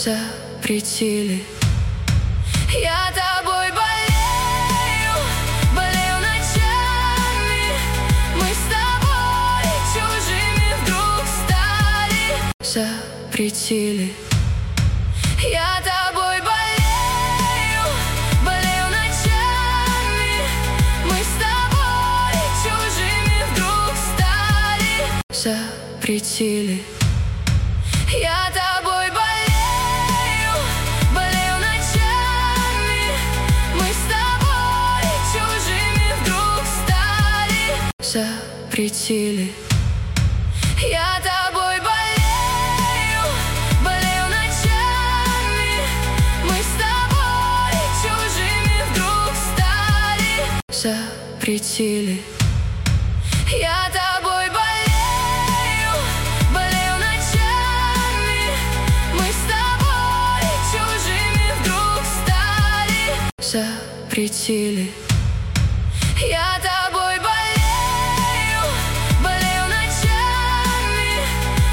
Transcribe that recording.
запретили. Я тобой болею, болею ночами. Мы с тобой чужими вдруг стали. Запретили. Я тобой болею, болею ночами. Мы с тобой чужими вдруг стали. Запретили. Я тобой болею, болею ночами. Мы с тобой чужими вдруг стали. Запретили. Я тобой болею, болею ночами. Мы с тобой чужими вдруг стали. Запретили. Я тобой болею, болею ночами. Мы с тобой чужими вдруг стали. Запретили. Я тобой